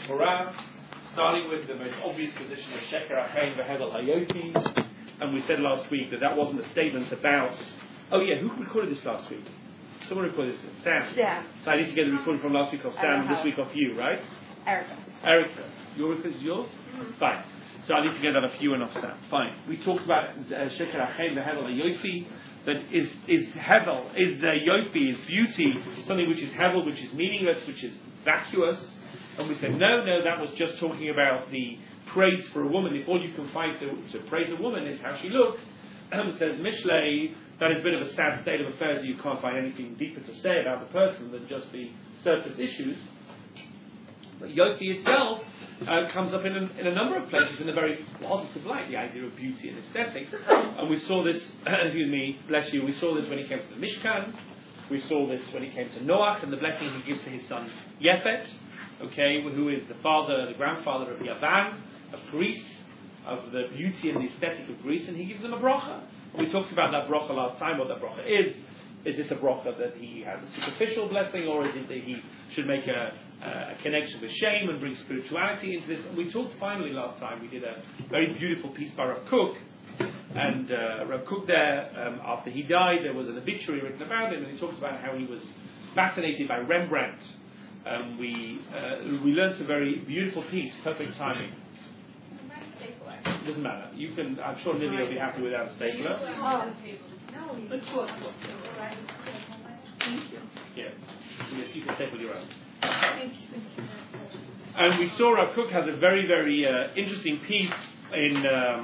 Torah, starting with the most obvious position of Sheker Achein V'Hedel Hayofi, and we said last week that wasn't a statement about. Oh yeah, who recorded this last week? Someone recorded this. Sam. Yeah. So I need to get the recording from last week of Sam, this week of you, right? Erica. Your request is yours? Mm-hmm. Fine. So I need to get that off you and off Sam. Fine. We talked about Sheker Achein V'Hedel Hayofi. That is Hevel, is Yofi, is beauty, something which is Hevel, which is meaningless, which is vacuous. And we said, no, that was just talking about the praise for a woman. If all you can find to praise a woman is how she looks, says Mishlei, that is a bit of a sad state of affairs. You can't find anything deeper to say about the person than just the surface issues. But Yofi itself comes up in a number of places in a very positive light, the idea of beauty and aesthetics. And we saw this, excuse me, bless you, we saw this when he came to the Mishkan. We saw this when he came to Noach and the blessing he gives to his son Yefet, okay, who is the grandfather of Yavan, of Greece, of the beauty and the aesthetic of Greece, and he gives them a bracha. And we talked about that bracha last time, what that bracha is. Is this a bracha that he has a superficial blessing, or is it that he should make a connection with shame and bring spirituality into this? And we talked finally last time, we did a very beautiful piece by Rav Kook, and Rav Kook there, after he died, there was an obituary written about him, and he talks about how he was fascinated by Rembrandt. We learned a very beautiful piece, perfect timing. Doesn't matter. You can. I'm sure Lily will be happy without a stapler. Oh. Let's look. Thank you. Yeah. Yes, you can staple your own. Thank you. And we saw Rav Kook has a very, very interesting piece in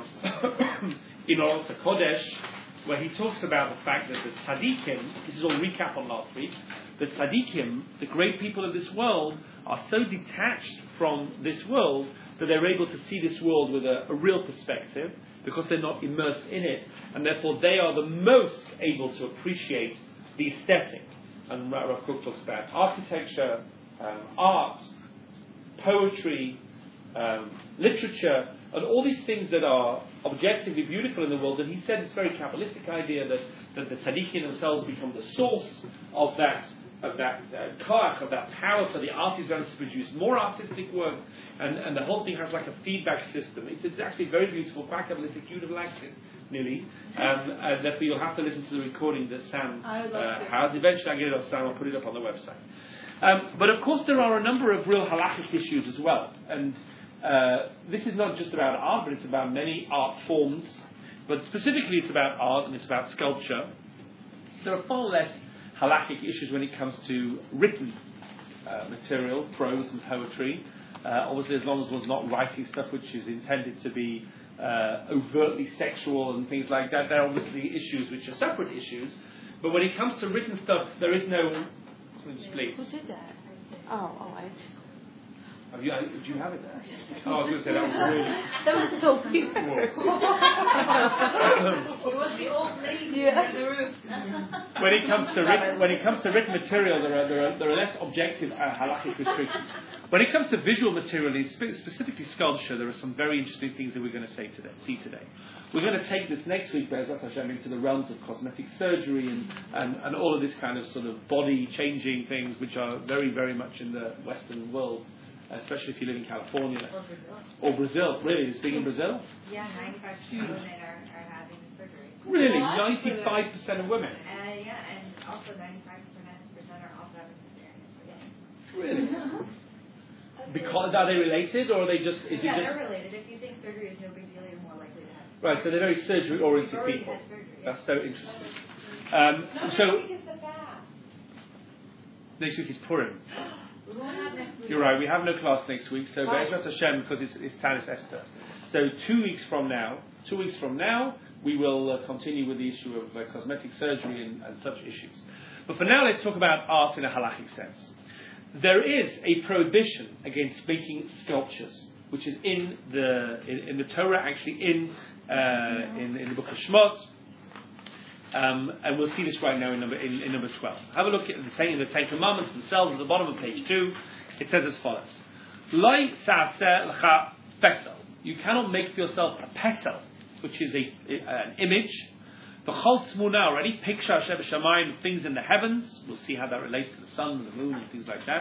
Oral Kodesh, where he talks about the fact that the tzaddikim, this is all recap on last week, the tzaddikim, the great people of this world, are so detached from this world that they're able to see this world with a real perspective, because they're not immersed in it, and therefore they are the most able to appreciate the aesthetic. And Rav Kook talks about architecture, art, poetry, literature, and all these things that are objectively beautiful in the world. And he said this very Kabbalistic idea that the tzaddikim themselves become the source of that koach, of that power for the artist going to produce more artistic work, and the whole thing has like a feedback system. It's actually very beautiful, quite Kabbalistic. You'd have liked it, nearly. And therefore you'll have to listen to the recording that Sam has. Eventually I'll get it off Sam, I'll put it up on the website. But of course there are a number of real halachic issues as well. And this is not just about art, but it's about many art forms. But specifically it's about art and it's about sculpture. There are far less halakhic issues when it comes to written material, prose and poetry. Obviously, as long as one's not writing stuff which is intended to be overtly sexual and things like that, there are obviously issues which are separate issues. But when it comes to written stuff, there is no. Please. Who did that? Oh, Do you have it there? Oh, I was going to say that was really. that was so weird. It was the old lady in the roof. When it comes to written material, there are less objective halakhic restrictions. When it comes to visual material, specifically sculpture, there are some very interesting things that we're going to see today. We're going to take this next week, Be'ezrat Hashem, into the realms of cosmetic surgery and all of this kind of sort of body changing things, which are very, very much in the Western world. Especially if you live in California. Or Brazil. Really? It's big in Brazil? Yeah, 95% of women are having surgery. Really? 95% of women? Yeah, and also 95% are also having cesarean. Really? Because are they related, or are they just... They're related. If you think surgery is no big deal, you're more likely to have. Right, so they're very surgery-oriented people. That's so interesting. Next week is the fast. Next week is Purim. You're right, we have no class next week, so Be'ezrat Hashem, because it's Tanis Esther. So 2 weeks from now, we will continue with the issue of cosmetic surgery and such issues. But for now, let's talk about art in a halachic sense. There is a prohibition against making sculptures, which is in the Torah, actually in the book of Shemot. And we'll see this right now in number 12. Have a look at the Ten Commandments themselves at the bottom of page 2. It says as follows: Loi sa'aseh lecha pesel. You cannot make for yourself a pesel, which is an image. V'chol tzmuna, or any picture Hashem b'shamayim, things in the heavens. We'll see how that relates to the sun and the moon and things like that.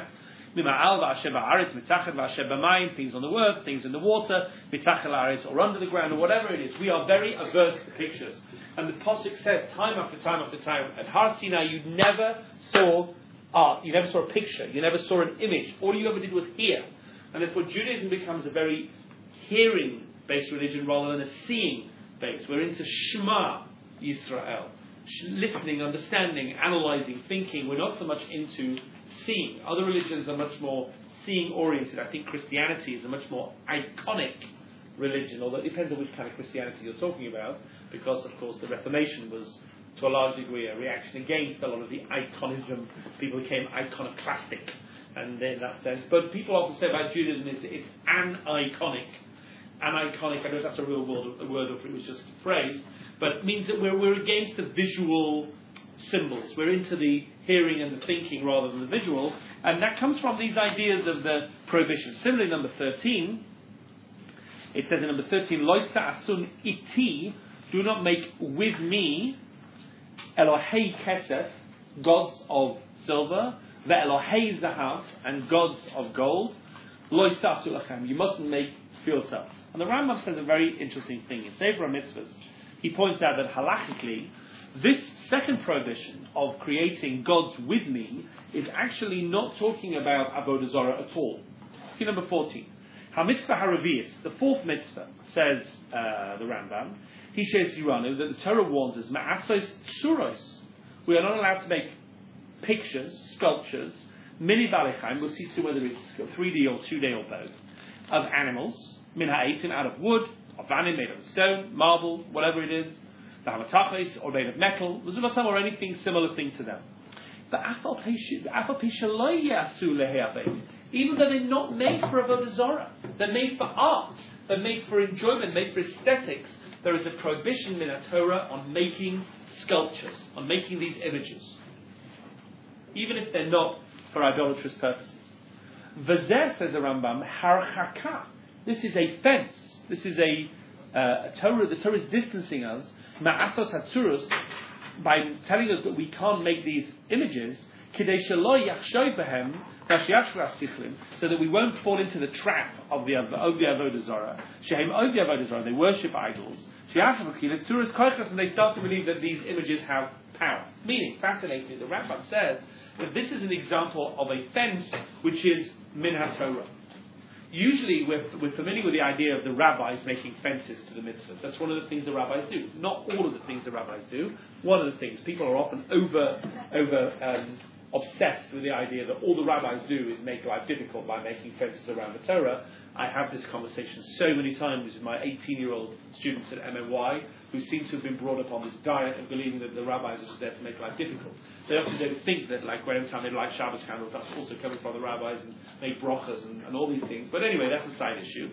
Mima'al v'asher ba'aretz, mitachel v'asher b'mayim, things on the earth, things in the water, mitachel ha'aretz, or under the ground, or whatever it is. We are very averse to pictures. And the Pasuk says, time after time after time, at Har Sinai, you never saw art, you never saw a picture, you never saw an image. All you ever did was hear. And therefore Judaism becomes a very hearing-based religion rather than a seeing-based. We're into Shema Yisrael. Listening, understanding, analysing, thinking. We're not so much into seeing. Other religions are much more seeing-oriented. I think Christianity is a much more iconic religion, although it depends on which kind of Christianity you're talking about, because, of course, the Reformation was, to a large degree, a reaction against a lot of the iconism. People became iconoclastic, and in that sense. But people often say about Judaism it's an-iconic. An-iconic, I don't know if that's a real word or if it was just a phrase, but it means that we're against the visual symbols. We're into the hearing and the thinking rather than the visual, and that comes from these ideas of the prohibition. Similarly, number 13, it says in number 13, Lo sa'asun iti, do not make with me Elohei kesef, gods of silver, ve'Elohei zahav, and gods of gold. Lo sa'asu lachem, you mustn't make for yourselves. And the Rambam says a very interesting thing. In Sefer HaMitzvahs, he points out that halachically, this second prohibition of creating gods with me is actually not talking about Avodah Zarah at all. Key number 14. HaMitzvah HaRavius, the fourth mitzvah, says the Rambam, he says Yiranu, that the Torah warns us, Ma'asos Tsuros, we are not allowed to make pictures, sculptures, mini balechaim, we'll see whether it's 3D or 2D or both, of animals, min ha'etim, out of wood, of vanim, made of stone, marble, whatever it is, the hamatachos, or made of metal, or anything similar thing to them. But even though they're not made for Avodah Zarah, they're made for art, they're made for enjoyment, made for aesthetics, there is a prohibition in the Torah on making sculptures, on making these images, even if they're not for idolatrous purposes. V'zeh, says the Rambam, harchaka. This is a fence. This is a Torah. The Torah is distancing us, ma'asos hatzurus, by telling us that we can't make these images, kidei shelo yachshoy behem, so that we won't fall into the trap of the Avodah Zarah. Shehem Odi Avodah Zarah, they worship idols. And they start to believe that these images have power. Meaning, fascinatingly, the Rambam says that this is an example of a fence which is min HaTorah. Usually, we're familiar with the idea of the rabbis making fences to the mitzvahs. That's one of the things the rabbis do. Not all of the things the rabbis do. One of the things. People are often obsessed with the idea that all the rabbis do is make life difficult by making fences around the Torah. I have this conversation so many times with my 18-year-old students at MNY who seem to have been brought up on this diet of believing that the rabbis are just there to make life difficult. They often don't think that, like, every time they light Shabbos candles, that's also coming from the rabbis and make brochas and all these things. But anyway, that's a side issue.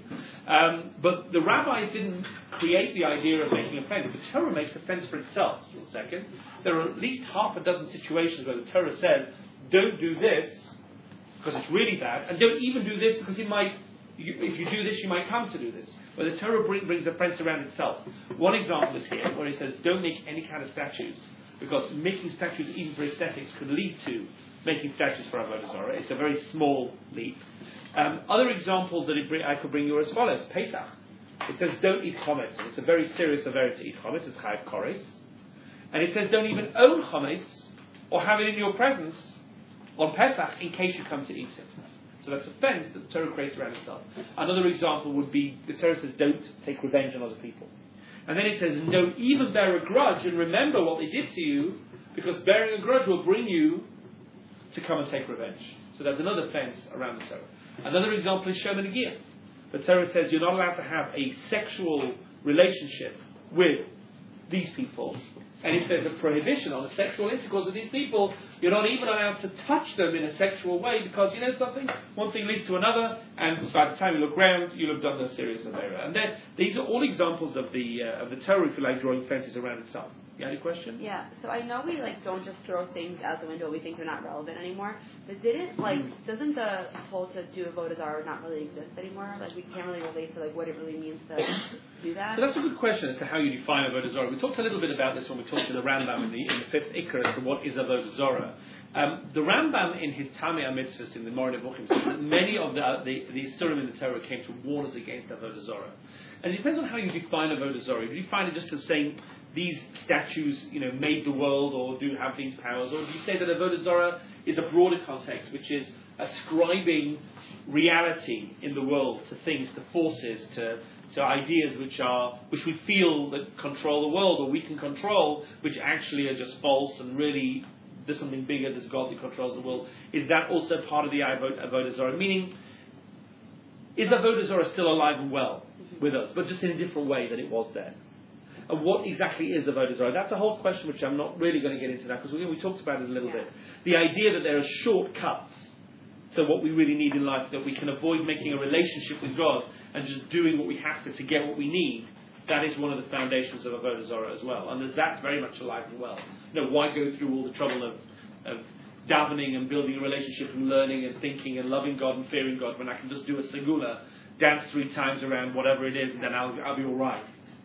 But the rabbis didn't create the idea of making a fence. The Torah makes a fence for itself. For a second, there are at least half a dozen situations where the Torah says, don't do this because it's really bad, and don't even do this because it might. If you do this, you might come to do this. Where the Torah brings a fence around itself. One example is here, where it says, don't make any kind of statues, because making statues even for aesthetics could lead to making statues for Avodah Zarah. It's a very small leap. Other examples that I could bring you are as follows. Pesach. It says, don't eat chometz. And it's a very serious severity to eat chometz. It's chayav kores. And it says, don't even own chometz, or have it in your presence on Pesach, in case you come to eat it. So that's a fence that the Torah creates around itself. Another example would be, the Torah says, don't take revenge on other people. And then it says, don't even bear a grudge and remember what they did to you, because bearing a grudge will bring you to come and take revenge. So that's another fence around the Torah. Another example is Shom and Negiyah. The Torah says you're not allowed to have a sexual relationship with these people. And if there's a prohibition on a sexual intercourse with these people, you're not even allowed to touch them in a sexual way, because you know something? One thing leads to another, and by the time you look round, you'll have done a serious affair. And then these are all examples of the Torah, if you like, drawing fences around itself. You had a question? Yeah, so I know we don't just throw things out the window, we think they're not relevant anymore, but doesn't the whole to do Avodah Zarah not really exist anymore? We can't really relate to what it really means to do that? So that's a good question as to how you define Avodah Zarah. We talked a little bit about this when we talked to the Rambam in the fifth Ikra as to what is Avodah Zarah. The Rambam in his Tamei HaMitzvos in the Moreh Nevuchim says that many of the Isurim in the Torah came to warn us against Avodah Zorah. And it depends on how you define Avodah Zorah. Do you define it just as saying these statues, made the world or do have these powers, or do you say that Avodah Zorah is a broader context, which is ascribing reality in the world to things, to forces, to ideas which we feel that control the world or we can control, which actually are just false and really there's something bigger, there's God that controls the world. Is that also part of the Avodah Zorah? Meaning, is Avodah Zorah still alive and well with us, but just in a different way than it was then? And what exactly is Avodah Zorah? That's a whole question which I'm not really going to get into now, because we talked about it a little bit. The idea that there are shortcuts to what we really need in life, that we can avoid making a relationship with God and just doing what we have to get what we need, that is one of the foundations of Avodah Zorah as well. And that's very much alive and well. Why go through all the trouble of davening and building a relationship and learning and thinking and loving God and fearing God when I can just do a segula, dance 3 times around whatever it is, and then I'll be all right.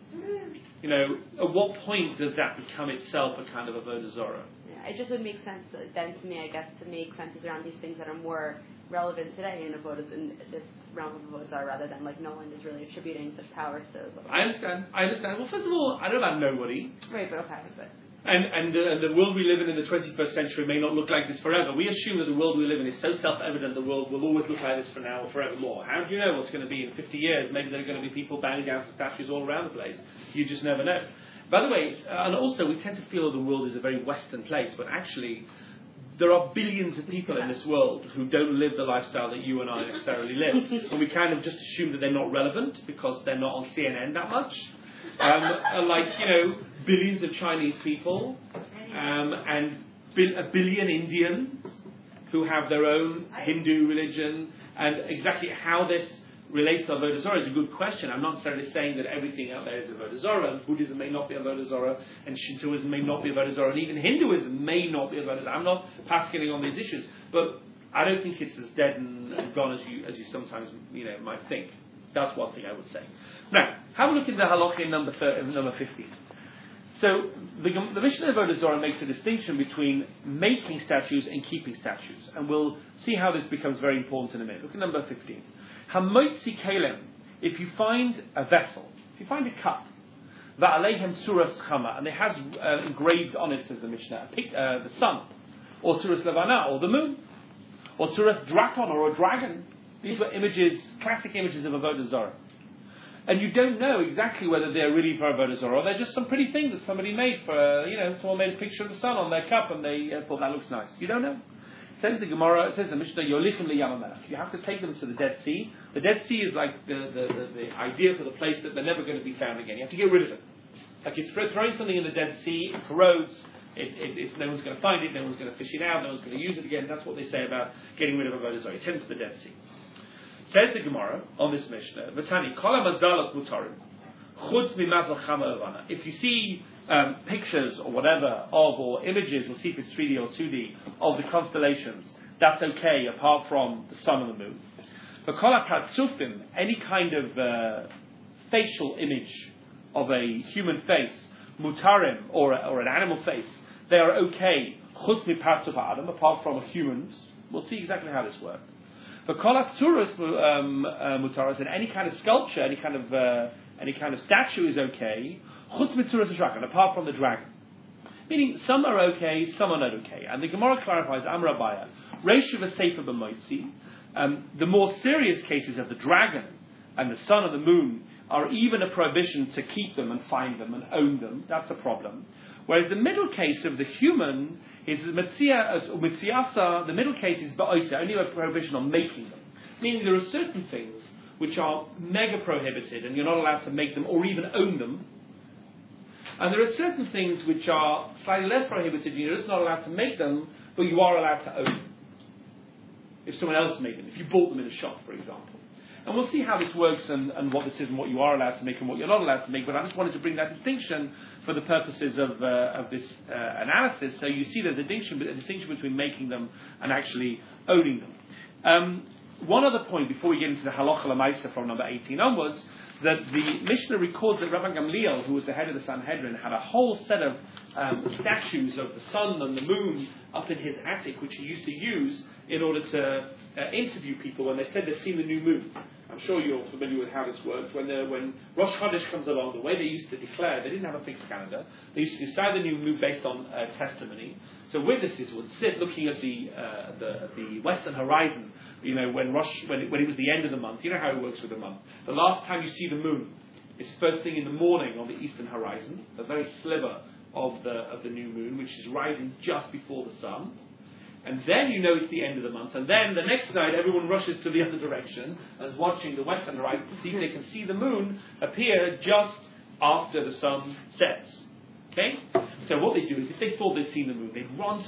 At what point does that become itself a kind of Avodah Zorah? Yeah, it just would make sense then to me, I guess, to make senses around these things that are more relevant today in this realm of Avodah Zarah, rather than no one is really attributing such powers to. I understand. Well, first of all, I don't know about nobody. Right, but okay, but. And the world we live in the 21st century may not look like this forever. We assume that the world we live in is so self-evident the world will always look like this for now or forevermore. How do you know what's going to be in 50 years? Maybe there are going to be people bowing down to statues all around the place. You just never know. By the way, and also we tend to feel the world is a very Western place, but actually there are billions of people in this world who don't live the lifestyle that you and I necessarily live. And we kind of just assume that they're not relevant because they're not on CNN that much. Billions of Chinese people, and a billion Indians who have their own Hindu religion, and exactly how this relates to Avodah Zorah is a good question. I'm not necessarily saying that everything out there is Avodah Zorah, and Buddhism may not be Avodah Zorah, and Shintoism may not be Avodah Zorah, and even Hinduism may not be Avodah Zorah. I'm not passing on these issues, but I don't think it's as dead and gone as you sometimes might think. That's one thing I would say. Now, have a look in the Halakha in number 15. So, the Mishnah of Avodah Zorah makes a distinction between making statues and keeping statues. And we'll see how this becomes very important in a minute. Look at number 15. Hamoitzi kelem, if you find a vessel, if you find a cup, va'aleihem suras chama, and it has engraved on it, says the Mishnah, the sun, or suras levana, or the moon, or suras drakon, or a dragon. These were images, classic images of Avodah Zorah. And you don't know exactly whether they're really for Avodah Zorah or they're just some pretty thing that somebody made for, someone made a picture of the sun on their cup and they thought that looks nice. You don't know. It says the Gemara, it says the Mishnah, Yolichem liyam. You have to take them to the Dead Sea. The Dead Sea is like the idea for the place that they're never going to be found again. You have to get rid of it. Like you're throwing something in the Dead Sea, it corrodes, no one's going to find it, no one's going to fish it out, no one's going to use it again. That's what they say about getting rid of Avodah Zorah. You take them to the Dead Sea. Says the Gemara on this Mishnah, V'tani, kol ha-mazalot mutarim, chutz mi-mazal chama avana. If you see pictures or whatever of, or images, we'll see if it's 3D or 2D, of the constellations, that's okay, apart from the sun and the moon. But kol ha-patzufim, any kind of facial image of a human face, mutarim, or an animal face, they are okay, chutz mi-patzuf ha'adam, apart from humans. We'll see exactly how this works. But kolat surus mutaras, and any kind of sculpture, any kind of statue is okay. Chutz mitzuras dragon, apart from the dragon. Meaning some are okay, some are not okay. And the Gemara clarifies Amar Abaya, Reishu v'Seifa b'Moitzi. The more serious cases of the dragon and the sun and the moon are even a prohibition to keep them and find them and own them. That's a problem. Whereas the middle case of the human is mitziasa. The middle case is ba'oisa, only a prohibition on making them. Meaning there are certain things which are mega prohibited and you're not allowed to make them or even own them. And there are certain things which are slightly less prohibited and you're just not allowed to make them, but you are allowed to own them. If someone else made them, if you bought them in a shop, for example. And we'll see how this works and what this is and what you are allowed to make and what you're not allowed to make. But I just wanted to bring that distinction for the purposes of this analysis. So you see the distinction between making them and actually owning them. one other point before we get into the halacha l'maisa from number 18 onwards, that the Mishnah records that Rabban Gamliel, who was the head of the Sanhedrin, had a whole set of statues of the sun and the moon up in his attic, which he used to use in order to interview people when they said they'd seen the new moon. I'm sure you're familiar with how this works. When Rosh Chodesh comes along, the way they used to declare, they didn't have a fixed calendar. They used to decide the new moon based on testimony. So witnesses would sit looking at the western horizon. You know, when it was the end of the month. You know how it works with the month. The last time you see the moon is first thing in the morning on the eastern horizon, a very sliver of the new moon, which is rising just before the sun. And then you know it's the end of the month. And then the next night, everyone rushes to the other direction and is watching the western horizon to see if they can see the moon appear just after the sun sets. Okay? So what they do is, if they thought they'd seen the moon, they'd run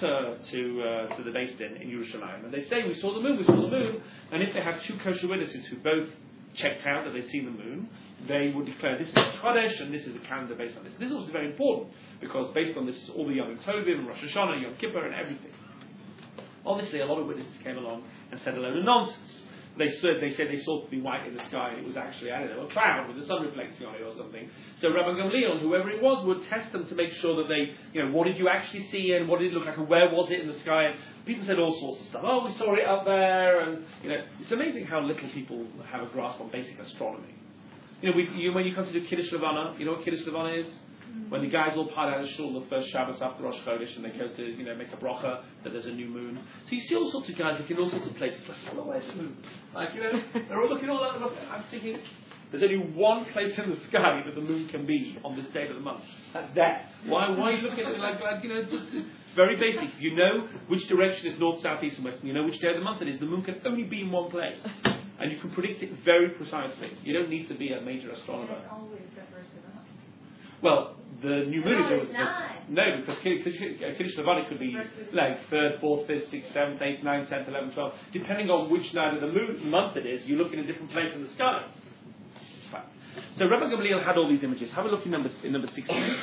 to the Beis Din in Yerushalayim, and they'd say, we saw the moon. And if they had two kosher witnesses who both checked out that they'd seen the moon, they would declare, this is Chodesh, and this is a calendar based on this. This is also very important, because based on this, all the Yom Tovim, Rosh Hashanah, Yom Kippur, and everything. Obviously, a lot of witnesses came along and said a load of nonsense. They said they saw something white in the sky, and it was actually, I don't know, a cloud with the sun reflecting on it or something. So Rabban Gamliel, whoever it was, would test them to make sure that they, what did you actually see, and what did it look like, and where was it in the sky? And people said all sorts of stuff. Oh, we saw it up there, and it's amazing how little people have a grasp on basic astronomy. When you come to do Kiddush Levana, you know what Kiddush Levana is? When the guys all pile out of shul the first Shabbos after Rosh Chodesh and they go to make a bracha that there's a new moon. So you see all sorts of guys looking all sorts of places like, oh, where's the moon? They're all looking all that. I'm thinking, there's only one place in the sky that the moon can be on this day of the month. That's there. Why are you looking at it like just very basic. You know which direction is north, south, east, and west. And you know which day of the month it is. The moon can only be in one place. And you can predict it very precisely. You don't need to be a major astronomer. It's always the first of the month. Well, the new moon No, it's not. No, because Kiddush Levana could be like 3rd, 4th, 5th, 6th, 7th, 8th, 9th, 10th, 11th, 12th. Depending on which night of the month it is, you look in a different place in the sky. Right. So Rabban Gamliel had all these images. Have a look in number 16.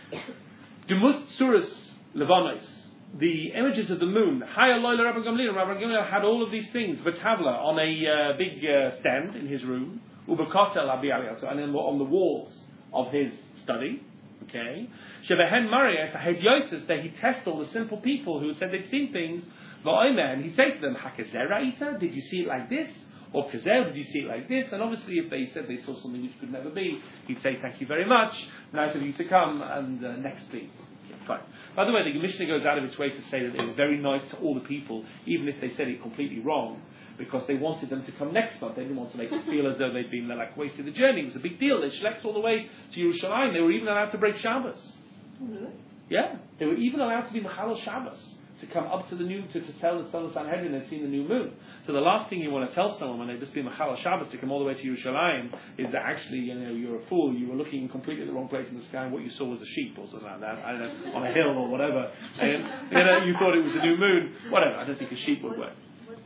Demus Tzuras Levanos, the images of the moon. Haya Loila Rabban Gamliel. Rabban Gamliel had all of these things, Vatavla, on a big stand in his room, Ubakotel Abi Aliyah, and then on the walls of his study. Okay. Shevehen Marias Hedyotis, that he tests all the simple people who said they'd seen things. And he'd say to them, Hakazeraita, did you see it like this? Or Kazer, did you see it like this? And obviously if they said they saw something which could never be, he'd say, thank you very much, nice of you to come, and next please. Okay, fine. By the way, the Mishnah goes out of its way to say that they were very nice to all the people, even if they said it completely wrong, because they wanted them to come next month. They didn't want to make it feel as though they'd been wasted the journey. It was a big deal. They schlepped all the way to Yerushalayim. They were even allowed to break Shabbos. Really? Yeah, they were even allowed to be Mechalel Shabbos, to come up to the new, to tell the Son of Sanhedrin they'd seen the new moon. So the last thing you want to tell someone when they've just been Mechalel Shabbos to come all the way to Yerushalayim is that actually, you're a fool. You were looking completely at the wrong place in the sky, and what you saw was a sheep or something like that. I don't know, on a hill or whatever. And, you thought it was a new moon. Whatever. I don't think a sheep would work.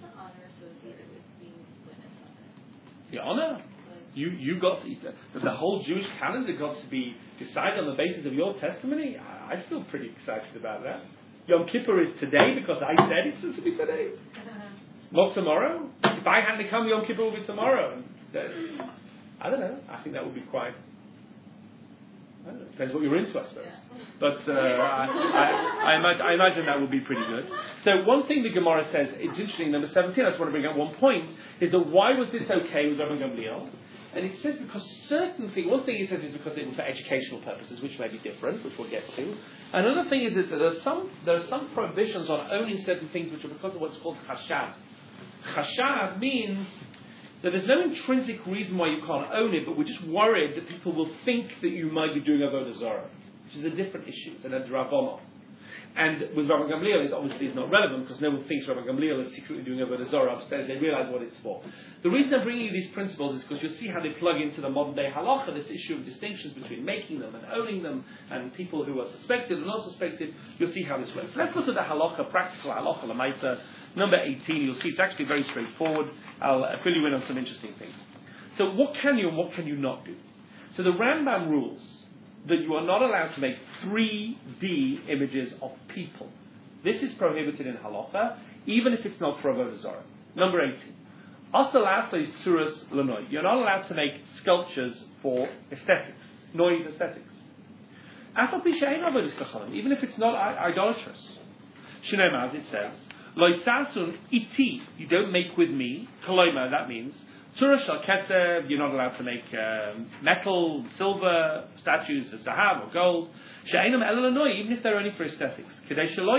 The honor? You got the whole Jewish calendar got to be decided on the basis of your testimony. I feel pretty excited about that. Yom Kippur is today because I said it's supposed to be today. Not tomorrow. If I had to come, Yom Kippur will be tomorrow. I don't know. I think that would be quite. I don't know. Depends what you're into, I suppose. But I imagine that would be pretty good. So one thing the Gemara says, it's interesting, number 17, I just want to bring up one point, is that why was this okay with Rabban Gamliel? And it says because certain things, one thing it says is because it was for educational purposes, which may be different, which we'll get to. Another thing is that there are some prohibitions on owning certain things which are because of what's called chashad. Chashad means that there's no intrinsic reason why you can't own it, but we're just worried that people will think that you might be doing Avodah Zarah, which is a different issue than a Dravono. And with Rabban Gamliel, it obviously is not relevant because no one thinks Rabban Gamliel is secretly doing Avodah Zarah upstairs. They realize what it's for. The reason I'm bringing you these principles is because you'll see how they plug into the modern day halacha, this issue of distinctions between making them and owning them, and people who are suspected and not suspected. You'll see how this works. Let's look at the halacha, practical halacha l'maisa. Number 18, you'll see it's actually very straightforward. I'll fill you in on some interesting things. So what can you and what can you not do? So the Rambam rules that you are not allowed to make 3D images of people. This is prohibited in halacha, even if it's not for Avodah Zarah. Number 18. You're not allowed to make sculptures for aesthetics, noise aesthetics. Even if it's not idolatrous. Shinemaz, it says, you don't make with me. Koloima, that means you're not allowed to make metal, silver statues of zahav or gold. Even if they're only for aesthetics. So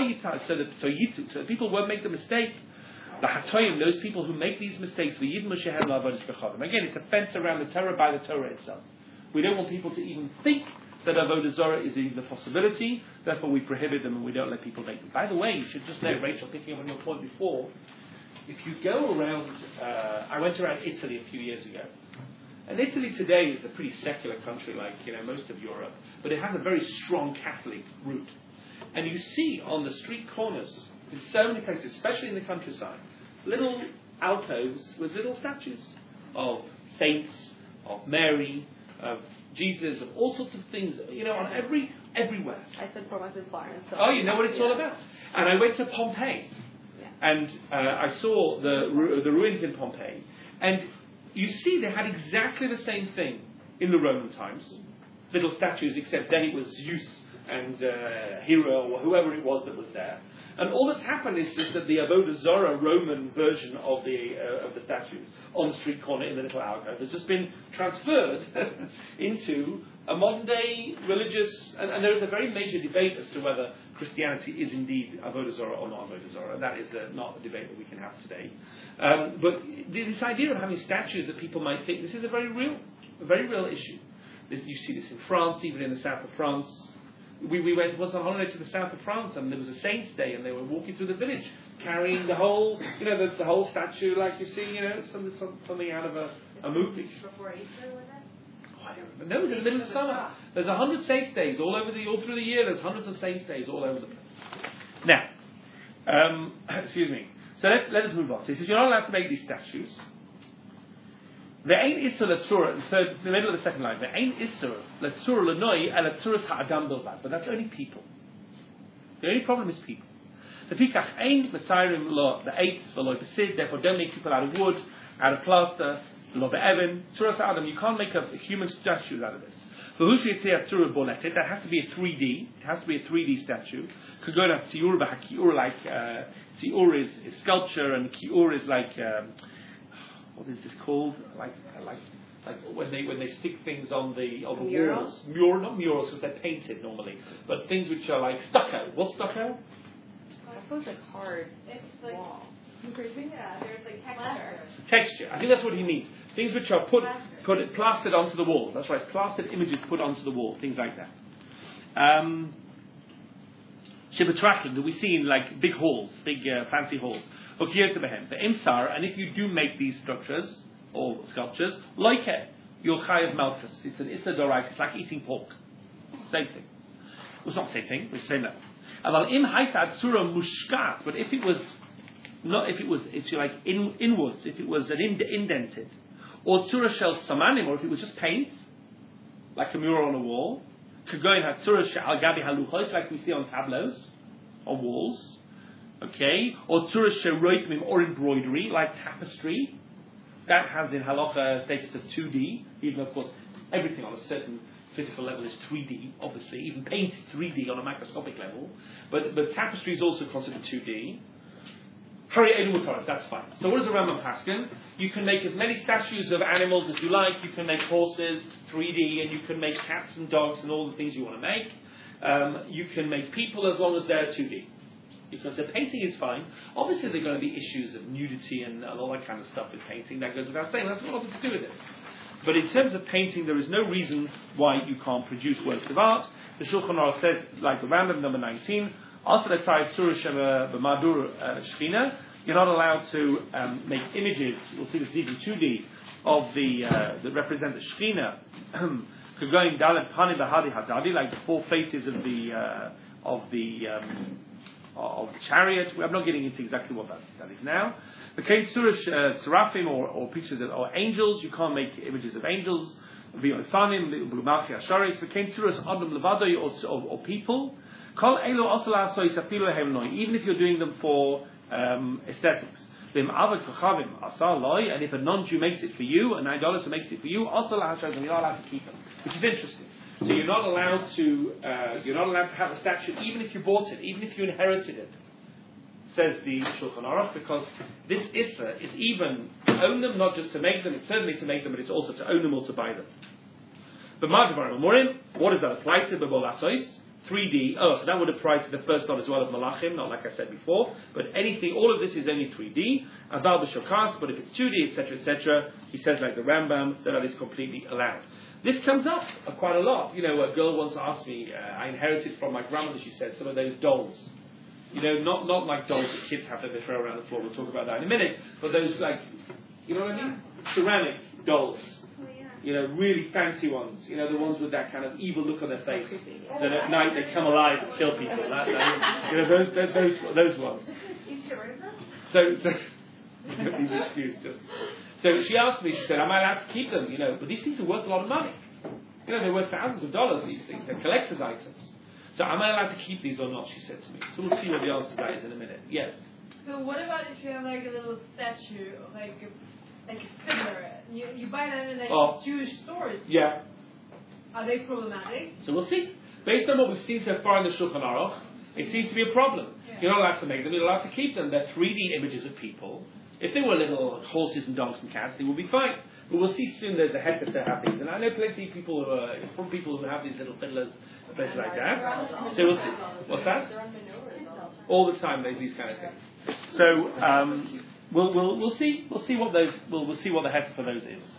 that people won't make the mistake. The Hatoyim, those people who make these mistakes, again, it's a fence around the Torah by the Torah itself. We don't want people to even think that Avodah Zarah is even a possibility, therefore we prohibit them and we don't let people make them. By the way, you should just know, Rachel, picking up on your point before, if you go around, I went around Italy a few years ago, and Italy today is a pretty secular country like most of Europe, but it has a very strong Catholic root. And you see on the street corners, in so many places, especially in the countryside, little alcoves with little statues of saints, of Mary, of Jesus, of all sorts of things, on everywhere. I spent 4 months in Florence. So you know what it's all about. And I went to Pompeii, and I saw the ruins in Pompeii, and you see they had exactly the same thing in the Roman times, little statues, except then it was Zeus and Hero or whoever it was that was there. And all that's happened is just that the Avodah Zarah Roman version of the statues on the street corner in the little alcove has just been transferred into a modern day religious, and there is a very major debate as to whether Christianity is indeed Avodah Zarah or not Avodah Zarah. That is not a debate that we can have today. But this idea of having statues that people might think, this is a very real issue. You see this in France, even in the south of France. We went once on holiday to the south of France, and there was a Saints' Day, and they were walking through the village, carrying the whole, the whole statue, like you see, something out of a movie. Before Easter, was it? I don't remember. No, it was in the middle of summer. There's 100 Saints' Days all through the year. There's hundreds of Saints' Days all over the place. Now, excuse me. So let us move on. So he says you're not allowed to make these statues. The ain isur letzura, the middle of the second line. The ain isur letzura lenoi and letzuras ha'adam bilvad. But that's only people. The only problem is people. The pikach ain metzayrim lo the eitz v'lo besid. Therefore, don't make people out of wood, out of plaster, lo be'evan. Tzuras ha'adam. You can't make a human statue out of this. That has to be a 3D. It has to be a 3D statue. Kagona tziur b'hakiur, like tziur is sculpture and kiur is like. What is this called? Like when they stick things on the walls. Not murals because they're painted normally, but things which are like stucco. What's stucco? I suppose like hard. It's like wall. there's like texture. Texture. I think that's what he means. Things which are plastered onto the wall. That's right. Plastered images put onto the wall. Things like that. Shibatrachim that we see in like big halls, big fancy halls. The imsar, and if you do make these structures or sculptures, like you're chayav malchus. It's an issa dorais. It's like eating pork. Same thing. Well, it's not the same thing. We're saying that. But if it was not, if you like inwards, if it was an indented, or tzura shel samanim, or if it was just paint, like a mural on a wall, kagoin hatzura shel al gabi haluchos, like we see on tableaus, on walls. Okay, or tzura sheroitmim, or embroidery, like tapestry, that has in halacha status of 2D, even of course everything on a certain physical level is 3D, obviously, even paint is 3D on a macroscopic level, but tapestry is also considered 2D. That's fine. So what is the Rambam Paskin? You can make as many statues of animals as you like, you can make horses 3D, and you can make cats and dogs and all the things you want to make. You can make people as long as they're 2D. Because the painting is fine. Obviously, there are going to be issues of nudity and all that kind of stuff with painting. That goes without saying. That's got nothing to do with it. But in terms of painting, there is no reason why you can't produce works of art. The Shulchan Aruch says, like the Rambam, number 19, you're not allowed to make images. We'll see this even 2D of that represent the Shekhinah. Like the four faces of the chariot. I'm not getting into exactly what that is now. The case seraphim or pictures or angels, you can't make images of angels. Or people. Even if you're doing them for aesthetics. And if a non-Jew makes it for you, an idolater makes it for you, also you're not allowed to keep it, which is interesting. So you're not allowed to have a statue, even if you bought it, even if you inherited it. Says the Shulchan Aruch, because this Issa is even to own them, not just to make them. It's certainly to make them, but it's also to own them or to buy them. But what does that apply to? 3D. So that would apply to the first lot as well as Malachim, not like I said before. But anything, all of this is only 3D. Aval b'shokas, but if it's 2D, etc., etc., he says like the Rambam that is completely allowed. This comes up quite a lot. A girl once asked me. I inherited from my grandmother. She said some of those dolls. Not like dolls that kids have that they throw around the floor. We'll talk about that in a minute. But those what I mean? Ceramic dolls. Really fancy ones. The ones with that kind of evil look on their face. That at night they come alive and kill people. Those ones. So she asked me. She said, "Am I allowed to keep them?" But these things are worth a lot of money. They're worth thousands of dollars. These things. They're collector's items. So am I allowed to keep these or not? She said to me. So we'll see what the answer to that is in a minute. Yes. So what about if you have like a little statue, like a fiddler? You buy them in Jewish stores. Yeah. Are they problematic? So we'll see. Based on what we've seen so far in the Shulchan Aruch, it seems to be a problem. Yeah. You're not allowed to make them. You're allowed to keep them. They're 3D images of people. If they were little horses and dogs and cats, they would be fine. But we'll see soon there's a head to have these. And I know plenty of people who have these little fiddlers and places like that. So we'll see. What's that? All the time there's these kind of things. So we'll see. We'll see what the head for those is.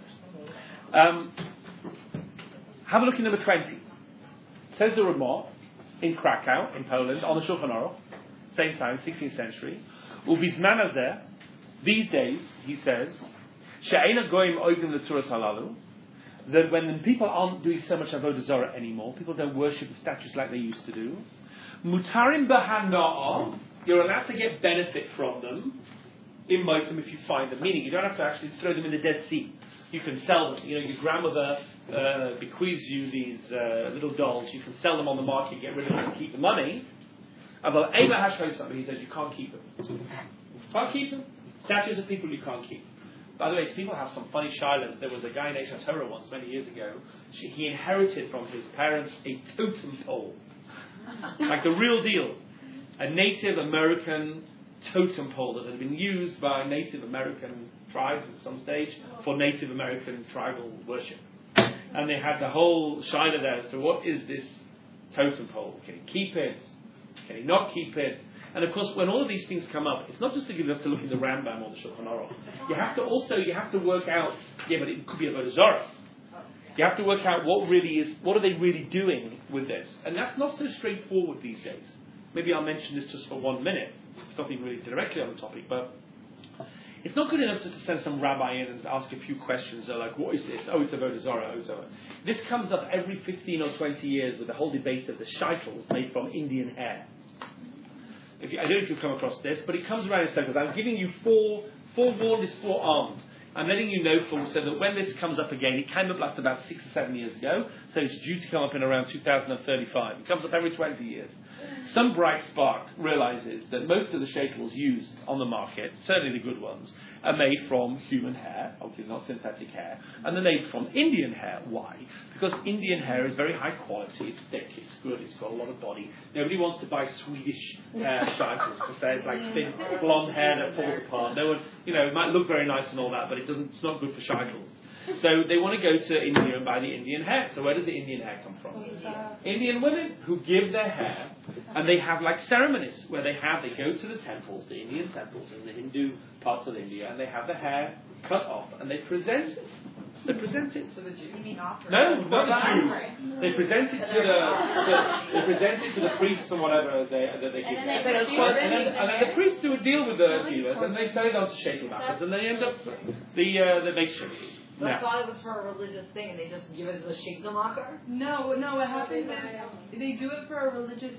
Have a look in number 20. Says the Ramah in Krakow, in Poland, on the Shulchan Aruch, same time, 16th century. Ubizman hazeh, these days, he says, she'eina goyim oivim l'tzuras halalu, that when the people aren't doing so much avodah zarah anymore, people don't worship the statues like they used to do. Mutarim b'hana'ah, you're allowed to get benefit from them in motum if you find them. Meaning, you don't have to actually throw them in the Dead Sea. You can sell them. Your grandmother bequeaths you these little dolls. You can sell them on the market, get rid of them, and keep the money. But he says you can't keep them. Can't keep them. Statues of people you can't keep. By the way, people have some funny shilas. There was a guy in Eish Torah once, many years ago. He inherited from his parents a totem pole, like the real deal, a Native American totem pole that had been used by Native American tribes at some stage for Native American tribal worship. And they had the whole shayla there as to what is this totem pole? Can he keep it? Can he not keep it? And of course, when all of these things come up, it's not just that you have to look in the Rambam or the Shulchan Aruch. You have to work out. Yeah, but it could be a Avodah Zarah. You have to work out what are they really doing with this, and that's not so straightforward these days. Maybe I'll mention this just for 1 minute. It's not even really directly on the topic, but it's not good enough just to send some rabbi in and ask a few questions. They're like, what is this? Oh, it's Avodah Zarah. Oh, so this comes up every 15 or 20 years with the whole debate of the shaitels made from Indian hair. I don't know if you've come across this, but it comes around in circles. I'm giving you forewarned is forearmed. I'm letting you know so that when this comes up again, it came up like about 6 or 7 years ago, so it's due to come up in around 2035. It comes up every 20 years. Some bright spark realizes that most of the shekels used on the market, certainly the good ones, are made from human hair, obviously not synthetic hair, and they're made from Indian hair. Why? Because Indian hair is very high quality, it's thick, it's good, it's got a lot of body. Nobody wants to buy Swedish shekels because they're like thin, blonde hair that falls apart. No one, it might look very nice and all that, but it's not good for shekels. So they want to go to India and buy the Indian hair. So where does the Indian hair come from? Indian women who give their hair, and they have like ceremonies where they go to the temples, the Indian temples in the Hindu parts of India, and they have the hair cut off and they present it. They present it to the Jews. No, not the Jews. They present it to the priests or whatever that they give. And then the priests do a deal with the dealers, and they sell it on to shekel matters, and they end up they make shekels. I thought it was for a religious thing, and they just give it as a shekel maker. No. What happens is they do it for a religious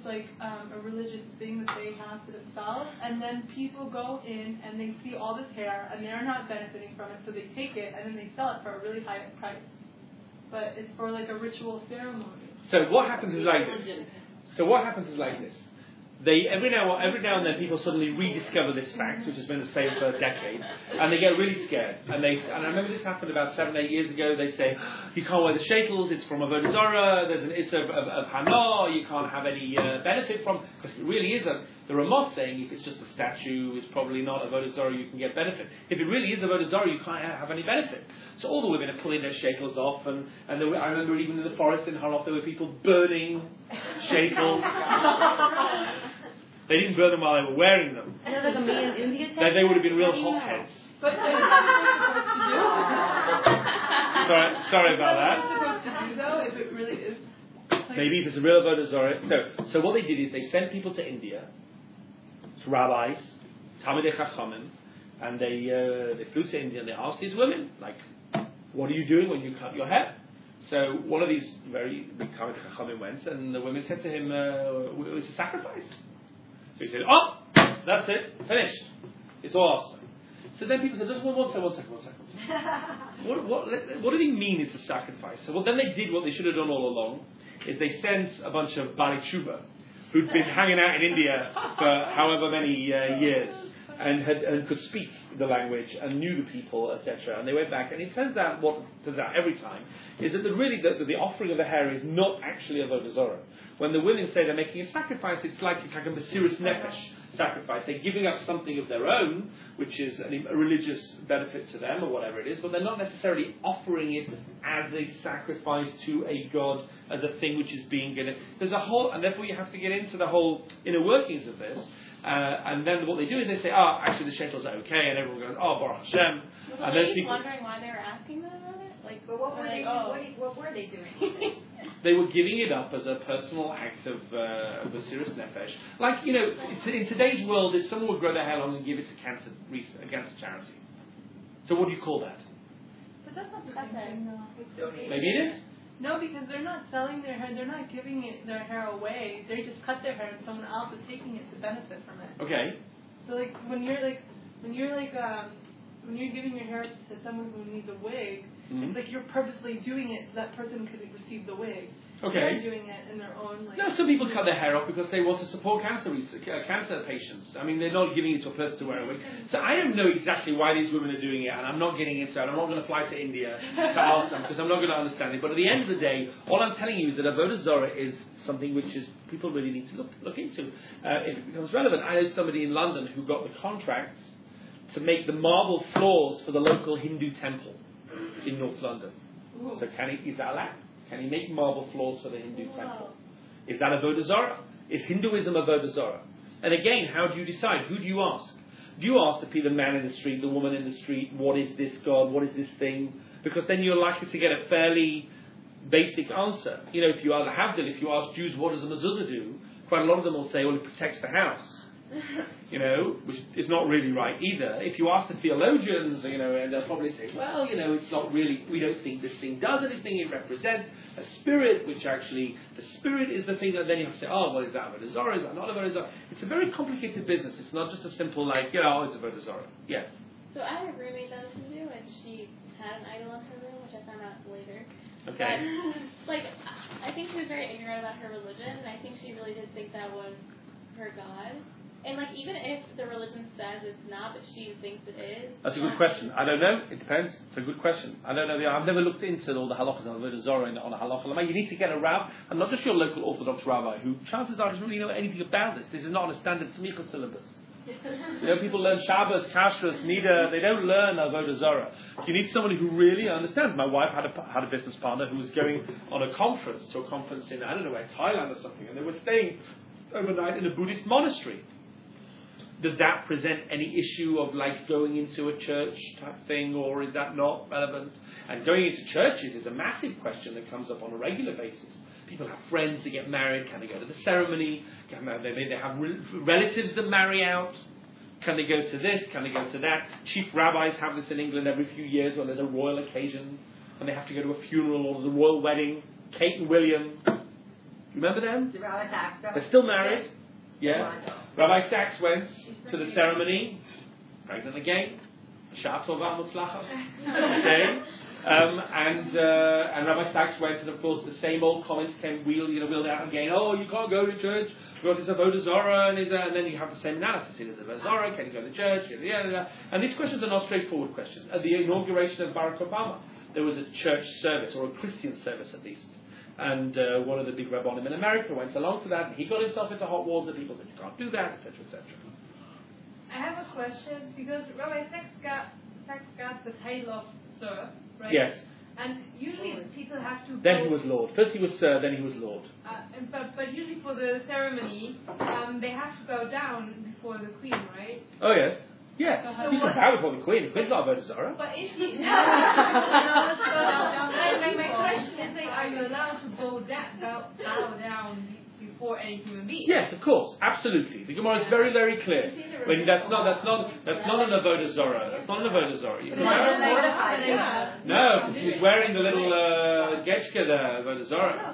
thing that they have for themselves, and then people go in and they see all this hair, and they're not benefiting from it, so they take it and then they sell it for a really high price. But it's for like a ritual ceremony. So what happens is like this. every now and then people suddenly rediscover this fact, which has been the same for decades, and they get really scared. And I remember this happened about 7-8 years ago. They say you can't wear the shekels; it's from Avodah Zarah. There's an issue of Hana. You can't have any benefit from, because it really is the Ramah saying if it's just a statue, it's probably not Avodah Zarah. You can get benefit. If it really is Avodah Zarah, you can't have any benefit. So all the women are pulling their shekels off, and I remember even in the forest in Haroth there were people burning shekels. They didn't burn them while they were wearing them. I know, like a million India. They would have been real hotheads. But that's not what they're supposed to do. Sorry about that. What they're supposed to do, though, if it really is. Like, maybe if it's a real Avodah Zarah. So what they did is they sent people to India, to rabbis, Talmidei Chachamim, and they flew to India and they asked these women, like, what are you doing when you cut your hair? So one of these very big Talmidei Chachamim went, and the women said to him, it's a sacrifice. So he said, oh, that's it, finished. It's all awesome. So then people said, just one second. What did he mean it's a sacrifice? So then they did what they should have done all along, is they sent a bunch of Bali Tshuva, who'd been hanging out in India for however many years, and could speak the language, and knew the people, etc. And they went back, and it turns out, what turns out every time, is that the offering of the hair is not actually Avodah Zarah. When the women say they're making a sacrifice, it's like a Mesiras Nefesh sacrifice. They're giving up something of their own, which is a religious benefit to them, or whatever it is, but they're not necessarily offering it as a sacrifice to a god, as a thing which is being given. There's a whole, and therefore you have to get into the whole inner workings of this. And then what they do is they say, actually the shekels are okay, and everyone goes, Baruch Hashem. Well, and then people wondering why they were asking them about it? Like, But what were they doing? They were giving it up as a personal act of Mesiras Nefesh. Like, in today's world, if someone would grow their hair long and give it to cancer charity. So what do you call that? But that's not disgusting. Maybe it is. no, because they're not selling their hair. They're not giving their hair away. They just cut their hair, and someone else is taking it to benefit from it. Okay. So when you're giving your hair to someone who needs a wig, it's like you're purposely doing it so that person could receive the wig. Okay. They're doing it in their own. No, some people cut their hair off because they want to support cancer patients. I mean, they're not giving it to a person to wear a wig. So I don't know exactly why these women are doing it, and I'm not getting into it. I'm not going to fly to India to ask them because I'm not going to understand it. But at the end of the day, all I'm telling you is that Avodah Zarah is something which is people really need to look into if it becomes relevant. I know somebody in London who got the contracts to make the marble floors for the local Hindu temple in North London. Ooh. So is that allowed? Can he make marble floors for the Hindu temple? Is that Avodah Zarah? Is Hinduism Avodah Zarah? And again, how do you decide? Who do you ask? Do you ask the man in the street, the woman in the street, what is this God? What is this thing? Because then you're likely to get a fairly basic answer. If you are the Havdil, if you ask Jews, what does a mezuzah do? Quite a lot of them will say, well, it protects the house. Which is not really right either. If you ask the theologians, and they'll probably say, well, it's not really, we don't think this thing does anything, it represents a spirit, which actually, the spirit is the thing that then you have to say, well, is that Avodah Zarah, is that not Avodah Zarah? It's a very complicated business. It's not just a simple, it's Avodah Zarah. Yes? So I had a roommate that was Hindu, and she had an idol in her room, which I found out later. Okay. But, I think she was very ignorant about her religion, and I think she really did think that was her God. And even if the religion says it's not, but she thinks it is. That's a good question. I don't know. It depends. It's a good question. I don't know. I've never looked into all the halachas of Avodah Zarah on a halacha. You need to get a rabbi, and not just your local Orthodox rabbi, who chances are doesn't really know anything about this. This is not a standard smicha syllabus. People learn Shabbos, Kashrus, Nida. They don't learn Avodah Zarah. You need somebody who really understands. My wife had a business partner who was going on a conference in I don't know where, Thailand or something, and they were staying overnight in a Buddhist monastery. Does that present any issue of going into a church type thing, or is that not relevant? And going into churches is a massive question that comes up on a regular basis. People have friends that get married. Can they go to the ceremony? They have relatives that marry out. Can they go to this? Can they go to that? Chief rabbis have this in England every few years when there's a royal occasion and they have to go to a funeral or the royal wedding. Kate and William. Remember them? They're still married. Yeah. Rabbi Sachs went to the ceremony, pregnant again. Okay. And Rabbi Sachs went, and of course the same old comments came wheeled out again. Oh, you can't go to church because it's avodah zarah, and then you have the same analysis. It is avodah zarah. Can you go to church? And these questions are not straightforward questions. At the inauguration of Barack Obama, there was a church service, or a Christian service at least. And one of the big rabbonim in America went along to that, and he got himself into hot wars, and people said, you can't do that, etc., etc. I have a question, because Rabbi Sachs got the title of Sir, right? Yes. And usually people have to Then he was Lord. First he was Sir, then he was Lord. But usually for the ceremony, they have to bow down before the Queen, right? Oh, yes. Yeah. So You can bow before the Queen. The Queen's not avodah zarah. But if you... No, let's go down. My question is, like, are you allowed to bow down before any human being? Yes, of course, absolutely. The Gemara is very, very clear. When that's not an avodah zarah. That's not an avodah zarah. You can bow. No, because he's wearing the little getchka there, avodah zarah.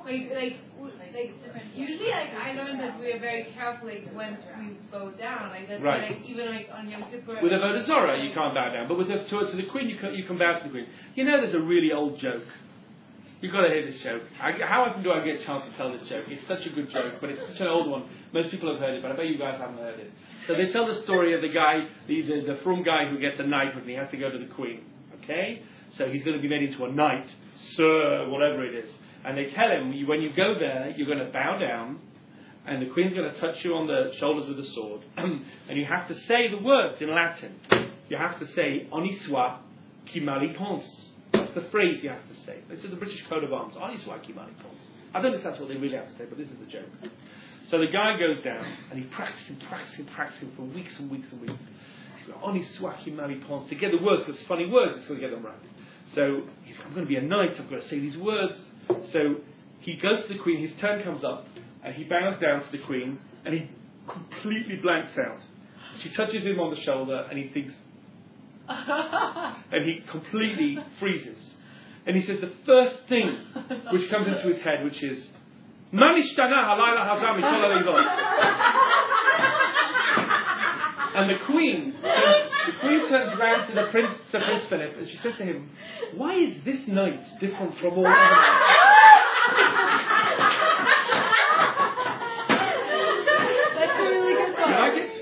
Usually, I learned that we are very careful, when we bow down, that's right. Even on Yom Kippur. With avodah zarah, you can't bow down, but to the Queen, you can bow to the Queen. You know, there's a really old joke. You've got to hear this joke. How often do I get a chance to tell this joke? It's such a good joke, but it's such an old one. Most people have heard it, but I bet you guys haven't heard it. So they tell the story of the guy, the frum guy who gets a knighthood, and he has to go to the Queen. Okay? So he's going to be made into a knight, sir, whatever it is. And they tell him, when you go there, you're going to bow down, and the Queen's going to touch you on the shoulders with a sword, and you have to say the words in Latin. You have to say, "Honi soit qui mal y pense." That's the phrase you have to say. This is the British coat of arms. "Honi soit qui mal y pense." I don't know if that's what they really have to say, but this is the joke. So the guy goes down, and he practicing for weeks and weeks and weeks. "Honi soit qui mal y pense," to get the words, because funny words, he's going to get them right. So he's, I'm going to be a knight, I've got to say these words. So he goes to the Queen, his turn comes up, and he bows down to the Queen, and he completely blanks out. She touches him on the shoulder, and he thinks, and he completely freezes. And he says the first thing which comes into his head, which is, "Man ishtana halayla hazam mikol haleivot." And the Queen turns round to Prince Philip, and she says to him, "Why is this night different from all other nights?" That's a really good song. You like it?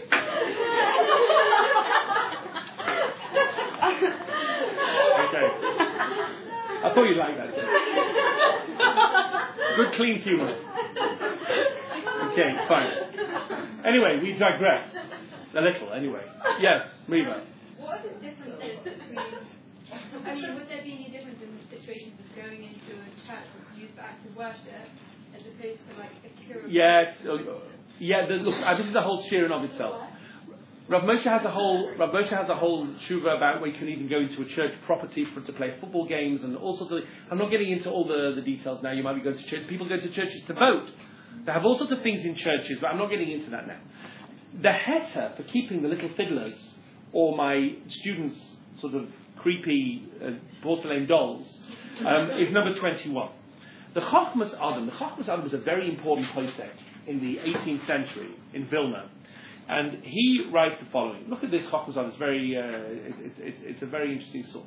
Okay. I thought you'd like that. Good, clean humour. Okay, fine. Anyway, we digress. A little, anyway. Yes, Riva. What are the differences between... would there be any difference in the situations of going into a church that's used for active worship as opposed to a cure? Look, this is a whole shir in of itself. Rav Moshe has a whole tshuva about where you can even go into a church property to play football games and all sorts of. I'm not getting into all the details now. You might be going to church. People go to churches to vote. They have all sorts of things in churches, but I'm not getting into that now. The heter for keeping the little fiddlers or my students' sort of creepy porcelain dolls is number 21. The Chochmas Adam was a very important posek in the 18th century in Vilna. And he writes the following. Look at this Chochmas Adam. It's very, it's a very interesting source.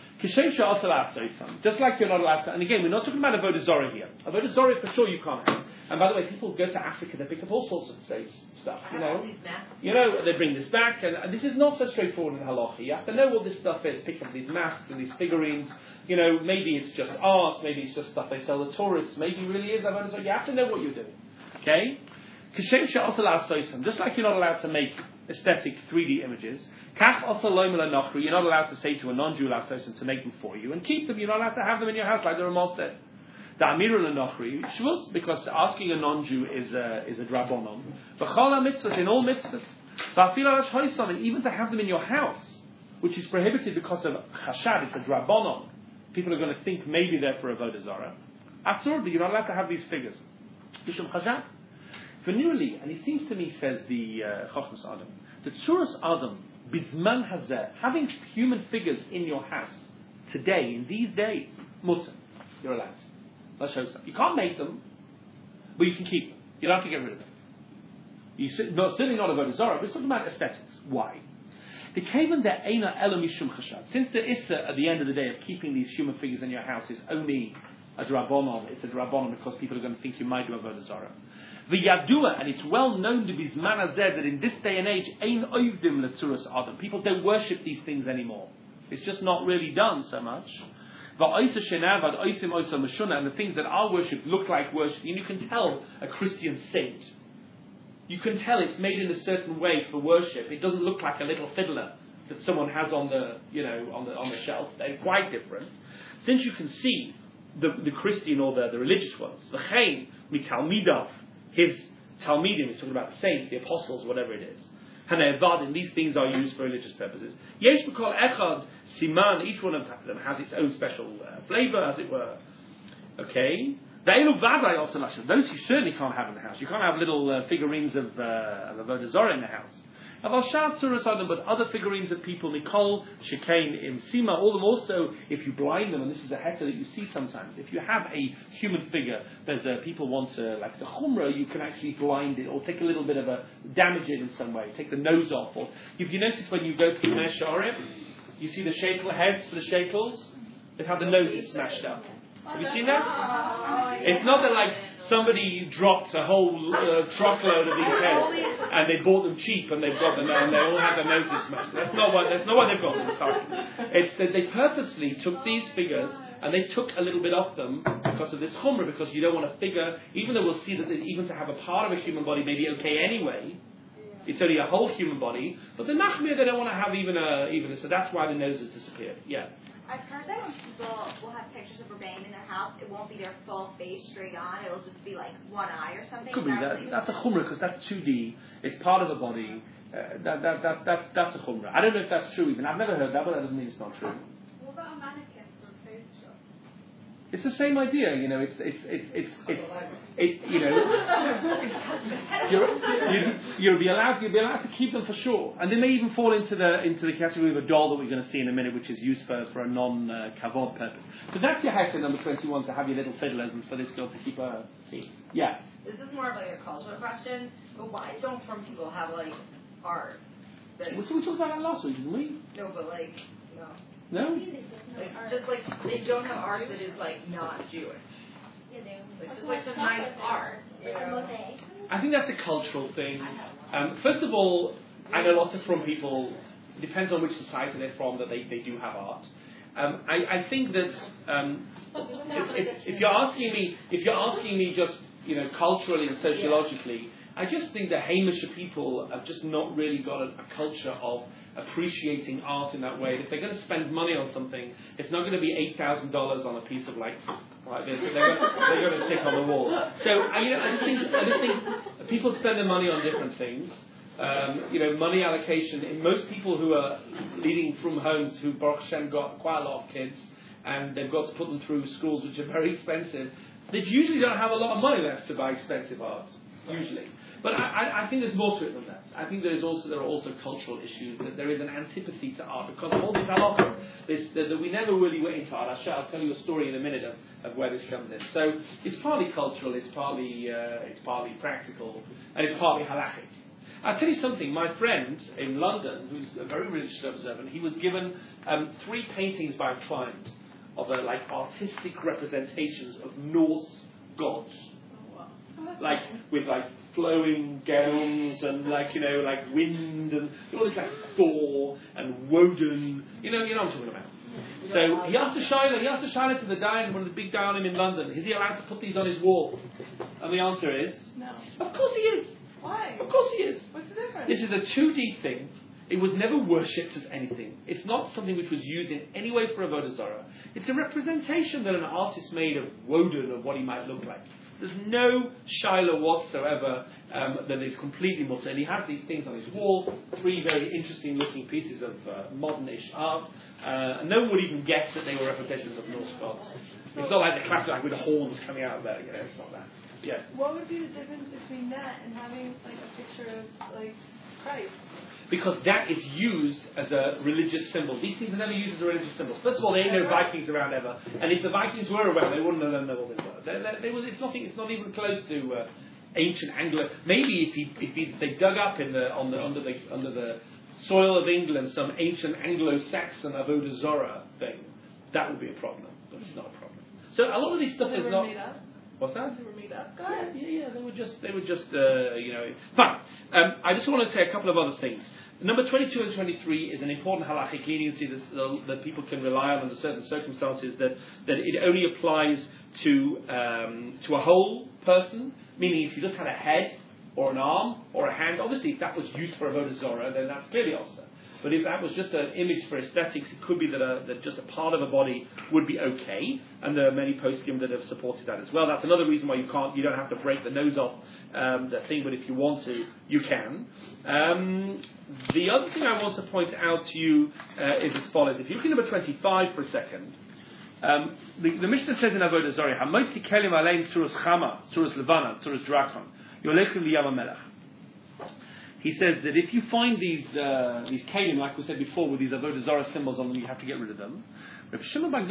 Just like you're not allowed to, and again, we're not talking about avodah zarah here. Avodah zarah for sure you can't have. And by the way, people go to Africa, they pick up all sorts of stuff, they bring this back, and this is not so straightforward in halacha. You have to know what this stuff is, pick up these masks and these figurines, maybe it's just art, maybe it's just stuff they sell to tourists, maybe it really is avodah zarah. You have to know what you're doing. Okay? Just like you're not allowed to make aesthetic 3D images, you're not allowed to say to a non-Jew to make them for you and keep them. You're not allowed to have them in your house like the Ramal said. The Amir al-Nochri, because asking a non-Jew is a drabonon. B'chol mitzvahs, in all mitzvahs. And even to have them in your house, which is prohibited because of chashad, it's a drabonon. People are going to think maybe they're for avodah zarah. Absolutely, you're not allowed to have these figures. Bishum chashad. Venurli, and it seems to me, says the Chochmas Adam, the Tzuras Adam, Bizman Hazeh, having human figures in your house today, in these days, mutter, you're allowed. Let's show some. You can't make them, but you can keep them. You don't have to get rid of them. Certainly not avodah zarah, but it's talking about aesthetics. Why? Since the issa at the end of the day of keeping these human figures in your house is only a drabonon, it's a drabonon because people are going to think you might do avodah zarah. V'yadua, and it's well known to be zman hazeh that in this day and age, ein oivdim letzuras adam. People don't worship these things anymore. It's just not really done so much. And the things that are worshipped look like worship. And you can tell a Christian saint. You can tell it's made in a certain way for worship. It doesn't look like a little fiddler that someone has on the on the shelf. They're quite different. Since you can see the Christian or the religious ones, the Chaim mitalmidav, his talmidim, he's talking about the saints, the apostles, whatever it is. And these things are used for religious purposes. Yesh b'kol echad siman, each one of them has its own special flavor, as it were. Okay? Those you certainly can't have in the house. You can't have little figurines of avodah zarah in the house. But other figurines of people, Nicole, Shekain, Imsima, all them also, if you blind them, and this is a heter that you see sometimes, if you have a human figure, people want to, like the chumrah, you can actually blind it, or take a little bit of damage it in some way, take the nose off, or if you notice when you go through Mei She'arim, you see the shekel heads for the shekels, they have the noses smashed up. Have you seen that? It's not that like somebody dropped a whole truckload of these heads and they bought them cheap and they've got them and they all have their noses smashed. That's not what they've got them. Sorry. It's that they purposely took these figures and they took a little bit off them because of this chumrah, because you don't want to figure, even though we'll see that even to have a part of a human body may be okay anyway. It's only a whole human body, but the machmir they don't want to have even a. So that's why the noses disappeared. Yeah. I've heard that when people will have pictures of Rebbeim in their house, it won't be their full face straight on. It'll just be like one eye or something. Could be that's a chumrah because that's 2D. It's part of the body. That's a chumrah. I don't know if that's true even. I've never heard that, but that doesn't mean it's not true. What about a mannequin from Photoshop? It's the same idea, you know. You'll be allowed to keep them for sure, and they may even fall into the category of a doll that we're going to see in a minute, which is used for a non-kavod purpose. So that's your heter number 21, to have your little fiddlers and for this girl to keep her feet. Yeah. This is more of like a cultural question, but why don't from people have like art? So we talked about that last week, didn't we? No, but like no. No? Like just like they don't have art that is like not Jewish. Like just like some nice art. You know? I think that's a cultural thing. First of all, I know lots of from people. It depends on which society they're from that they do have art. I think that if you're asking me just culturally and sociologically, I just think that Hamish people have just not really got a culture of appreciating art in that way. If they're going to spend money on something, it's not going to be $8,000 on a piece of like this. They're going to stick on the wall. So I just think people spend their money on different things. Money allocation in most people who are leading from homes who Baruch Hashem got quite a lot of kids and they've got to put them through schools which are very expensive. They usually don't have a lot of money left to buy expensive art. Usually. But I think there's more to it than that. I think there are also cultural issues, that there is an antipathy to art because of all these halachas that we never really went into art. I'll tell you a story in a minute of where this comes in. So it's partly cultural, it's partly practical, and it's partly halachic. I'll tell you something. My friend in London, who's a very religious observant, he was given 3 paintings by a client of artistic representations of Norse gods. Like with flowing gowns and wind and all this Thor and Woden. You know what I'm talking about. So he asked the Shaila to the Dayan, one of the big Dayanim in London, is he allowed to put these on his wall? And the answer is no. Of course he is. Why? Of course he is. What's the difference? This is a 2D thing. It was never worshipped as anything. It's not something which was used in any way for avodah zarah. It's a representation that an artist made of Woden, of what he might look like. There's no shaila whatsoever that is completely mutter. And he has these things on his wall, 3 very interesting looking pieces of modern-ish art. No one would even guess that they were representations of Norse gods. It's not like the classic with the horns coming out of there. It's not that. Yes. What would be the difference between that and having a picture of Christ? Because that is used as a religious symbol. These things are never used as a religious symbol. First of all, there ain't no Vikings around ever. And if the Vikings were around, they wouldn't have known what they were. It's not even close to ancient Anglo. Maybe if they dug up under the soil of England some ancient Anglo-Saxon Avodah Zorah thing, that would be a problem. But it's not a problem. So a lot of these stuff is not. Made up? What's that? They were made up. Yeah. They were just, fine. I just want to say a couple of other things. Number 22 and 23 is an important halachic leniency that people can rely on under certain circumstances. That it only applies to a whole person. Meaning, if you look at a head or an arm or a hand, obviously if that was used for avodah zarah, then that's clearly also. But if that was just an image for aesthetics, it could be that just a part of a body would be okay, and there are many poskim that have supported that as well. That's another reason why you don't have to break the nose off the thing, but if you want to, you can. The other thing I want to point out to you is as follows. If you look at number 25 for a second, the Mishnah says in Avodah Zarah, "Hamoitzi kelim aleim tzuras chama, tzuras levana, tzuras drachon, yolechim liyam hamelech." He says that if you find these kelim, like we said before, with these Avodah Zarah symbols on them, you have to get rid of them. Rabbi Shimon ben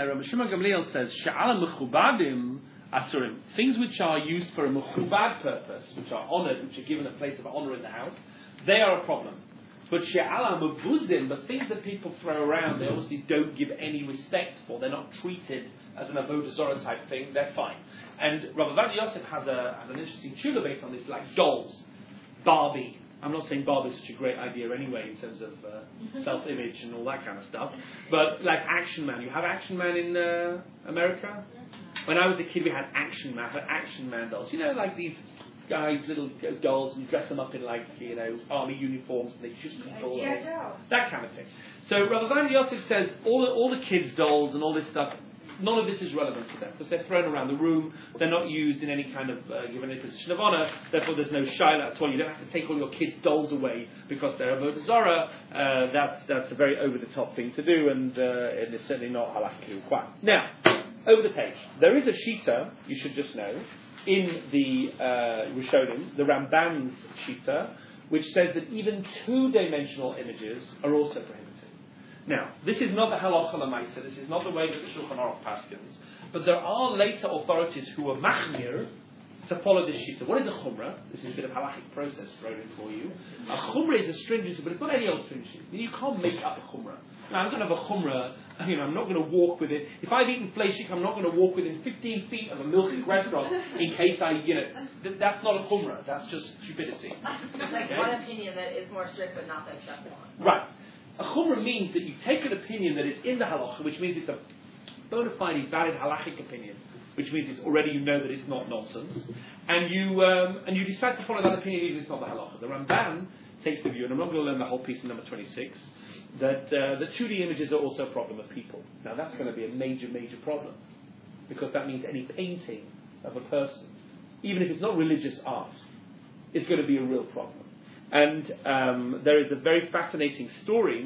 Gamliel says, "She'ala mechubadim asurim," things which are used for a mechubad purpose, which are honoured, which are given a place of honour in the house, they are a problem. But she'ala mevuzim, but things that people throw around, they obviously don't give any respect for. They're not treated as an Avodah Zarah type thing. They're fine. And Rabbi Ovadia Yosef has an interesting tshuva based on this, like dolls. Barbie. I'm not saying Barbie's such a great idea anyway in terms of self-image and all that kind of stuff. But like Action Man. You have Action Man in America? When I was a kid, we had Action Man dolls. You know, like these guys, little dolls, and you dress them up in like, army uniforms and they shoot people. That kind of thing. So Rabbi Ovadia Yosef says all the kids' dolls and all this stuff, none of this is relevant to them because they're thrown around the room. They're not used in any kind of given any position of honor. Therefore, there's no shaila at all. You don't have to take all your kids' dolls away because they're avodah zarah. That's a very over-the-top thing to do, and it's certainly not halachically required. Now, over the page, there is a shita. You should just know in the Rishonim, the Ramban's shita, which says that even two-dimensional images are also prohibited. Now, this is not the halacha l'maisa, this is not the way that the Shulchan Aruch paskins, but there are later authorities who are machmir to follow this shita. What is a chumrah? This is a bit of halachic process thrown in for you. A chumrah is a stringency, but it's not any old stringency. You can't make up a chumrah. Now, I'm going to have a chumrah, I'm not going to walk with it. If I've eaten fleshik, I'm not going to walk within 15 feet of a milchik restaurant in case that's not a chumrah, that's just stupidity. It's like one opinion that is more strict but not the accepted one. Right. A chumrah means that you take an opinion that is in the halacha, which means it's a bona fide, valid halachic opinion, which means it's already that it's not nonsense, and you decide to follow that opinion even if it's not the halacha. The Ramban takes the view, and I'm not going to learn the whole piece in number 26, that the 2D images are also a problem of people. Now that's going to be a major, major problem, because that means any painting of a person, even if it's not religious art, is going to be a real problem. And there is a very fascinating story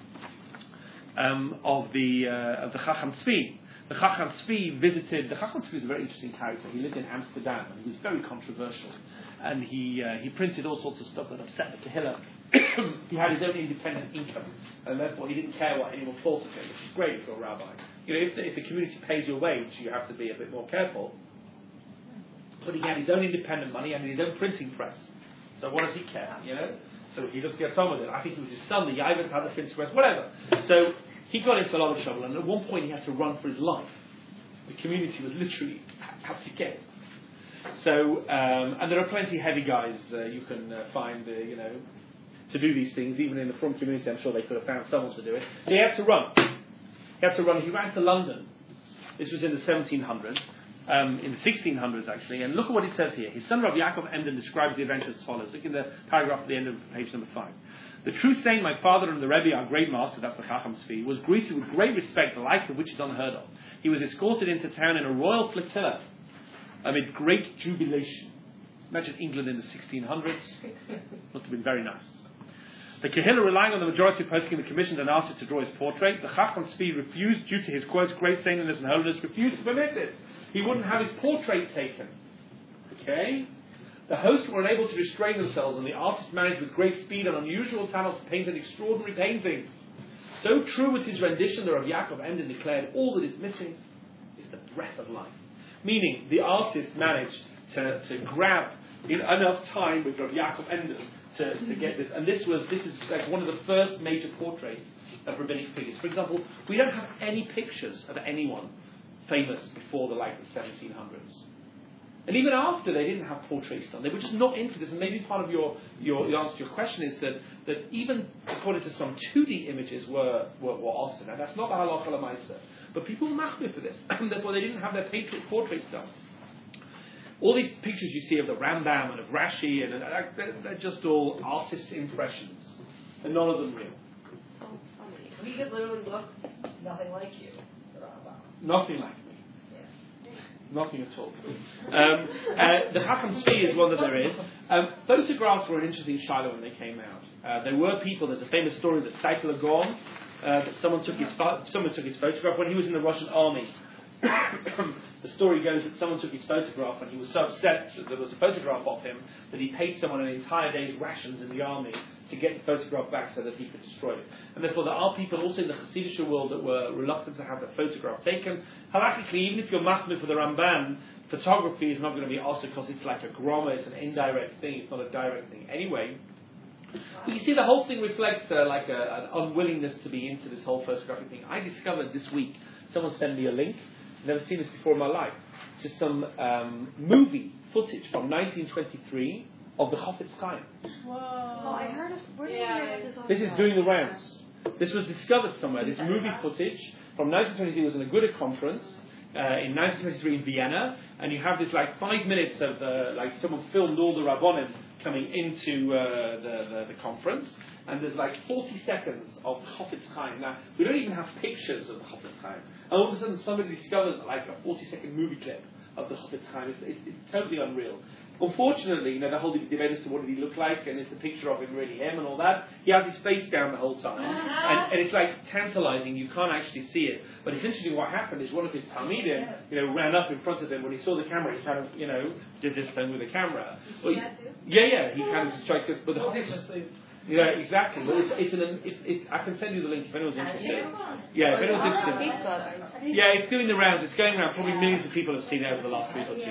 of the Chacham Tzvi. The Chacham Tzvi visited. The Chacham Tzvi is a very interesting character. He lived in Amsterdam and he was very controversial. And he printed all sorts of stuff that upset the Kehillah. He had his own independent income, and therefore he didn't care what anyone thought of him, which is great for a rabbi. If the community pays your wage, you have to be a bit more careful. But he had his own independent money and his own printing press. So what does he care, So he just gets on with it. I think it was his son, the Yavin, had the printing press, whatever. So he got into a lot of trouble, and at one point he had to run for his life. The community was literally out to get him. So, and there are plenty of heavy guys you can find, to do these things, even in the Frum community. I'm sure they could have found someone to do it. So he had to run. He ran to London. This was in the 1700s. In the 1600s, actually, and look at what it says here. His son Rav Yaakov Emden describes the event as follows. Look in the paragraph at the end of page number 5. The true saying, my father and the Rebbe, our great master, that's the Chacham Tzvi, was greeted with great respect, the like of which is unheard of. He was escorted into town in a royal flotilla amid great jubilation. Imagine England in the 1600s. Must have been very nice. The Kehillah, relying on the majority of poskim, commissioned an artist to draw his portrait. The Chacham Tzvi refused, due to his quote, great saintliness and holiness, refused to permit this. He wouldn't have his portrait taken. Okay? The hosts were unable to restrain themselves, and the artist managed with great speed and unusual talent to paint an extraordinary painting. So true was his rendition that Rav Yaakov Emden declared, all that is missing is the breath of life. Meaning, the artist managed to grab in enough time with Rav Yaakov Emden to get this. And this is like one of the first major portraits of rabbinic figures. For example, we don't have any pictures of anyone famous before the 1700s. And even after, they didn't have portraits done. They were just not into this. And maybe part of your answer to your question is that even according to some 2D images were awesome. Now that's not the halacha l'maisa, but people were machmir for this, and therefore they didn't have their portraits done. All these pictures you see of the Rambam and of Rashi, and they're just all artist impressions, and none of them real. So funny. He could literally look nothing like you. Nothing like me. Yeah. Nothing at all. The Hakam Tzvi is one that there is. Photographs were an interesting shiloh when they came out. There were people. There's a famous story of the Seikel Gaon, that someone took his photograph when he was in the Russian army. The story goes that someone took his photograph and he was so upset that there was a photograph of him that he paid someone an entire day's rations in the army to get the photograph back so that he could destroy it. And therefore there are people also in the Hasidic world that were reluctant to have the photograph taken. Halachically, even if you're machmir for the Ramban, photography is not going to be also because it's like a groma, it's an indirect thing, it's not a direct thing. Anyway, but you see the whole thing reflects like an unwillingness to be into this whole photographic thing. I discovered this week, someone sent me a link. Never seen this before in my life. It's just some movie footage from 1923 of the Chofetz Chaim. Whoa. Oh, I heard of. Where did you hear this? This is doing the rounds. This was discovered somewhere. This movie footage from 1923 was in a Gouda conference in 1923 in Vienna, and you have this like 5 minutes of like someone filmed all the Rabbonim coming into the conference. And there's like 40 seconds of Chofetz Chaim. Now, we don't even have pictures of the Chofetz Chaim. And all of a sudden somebody discovers like a 40-second movie clip of the Chofetz Chaim. It's totally unreal. Unfortunately, the whole debate as to what did he look like, and is the picture of him really him and all that. He has his face down the whole time. And it's like tantalizing. You can't actually see it. But it's interesting what happened is one of his Talmidim, ran up in front of him. When he saw the camera, he kind of, did this thing with the camera. Well, he kind of striked us. But the yeah, exactly. Well, I can send you the link if anyone's interested. Yeah, if anyone's interested. Yeah, it's doing the rounds. It's going around. Probably millions of people have seen it over the last week or two.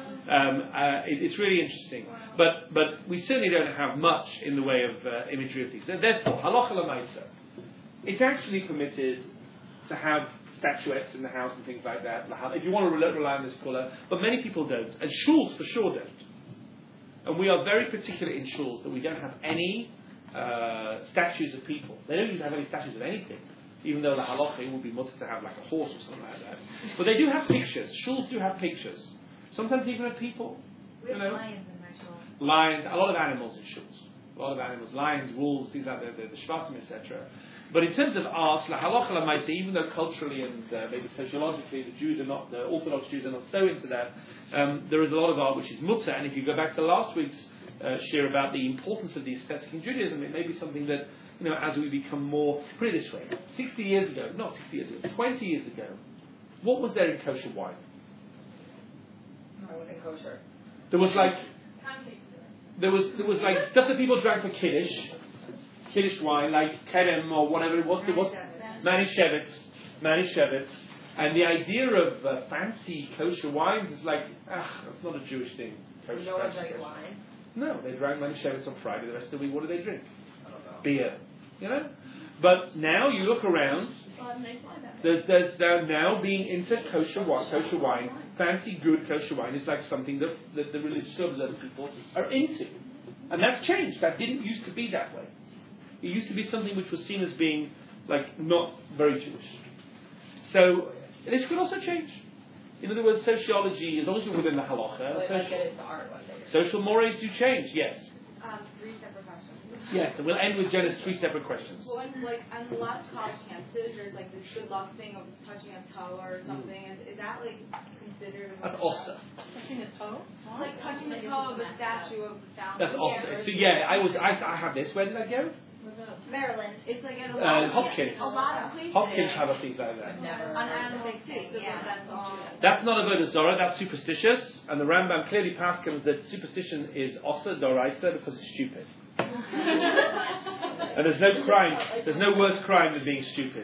It's really interesting. But we certainly don't have much in the way of imagery of things. Therefore, halacha l'maisa, it's actually permitted to have statuettes in the house and things like that. If you want to rely on this colour, but many people don't, and shuls for sure don't. And we are very particular in shuls that we don't have any statues of people. They don't even have any statues of anything, even though the halacha would be mutter to have like a horse or something like that. But they do have pictures. Shuls do have pictures. Sometimes even of people. We have lions in my shul. Lions, a lot of animals in shuls. A lot of animals, lions, wolves, things like that, the shvatim, etc. But in terms of art, halacha l'maisa, even though culturally and maybe sociologically the Orthodox Jews are not so into that, there is a lot of art which is mutter. And if you go back to last week's share about the importance of the aesthetic in Judaism, it may be something that, as we become more, put it this way, 20 years ago, 20 years ago, what was there in kosher wine? I wasn't kosher. There was like stuff that people drank for Kiddush wine, like Kerem or whatever it was. There was Manischewitz. And the idea of fancy kosher wines is like, that's not a Jewish thing. You know I drank wine. No, they drank Manischewitz on Friday. The rest of the week, what do they drink? I don't know. Beer. But now you look around, there's now being into kosher wine, fancy good kosher wine is like something that the religious observant people are into. And that's changed. That didn't used to be that way. It used to be something which was seen as being like not very Jewish. So this could also change. In other words, sociology, as long as you're within the halacha, social mores do change, yes. 3 separate questions. Yes, and we'll end with Jenna's 3 separate questions. Well, and like on a lot of college campuses, there's like this good luck thing of touching a toe or something. Is that like considered? That's osa. Touching a toe? Like touching the toe of the statue of the founder. That's osa. So yeah, I have this. Where did I go? Maryland. It's like at a lot of Hopkins. A lot of places. Hopkins have a thing like that. Never. On animal too. Yeah. That's not a avodah zarah, that's superstitious, and the Rambam clearly paskins that superstition is osa doraisa because it's stupid. And there's no worse crime than being stupid.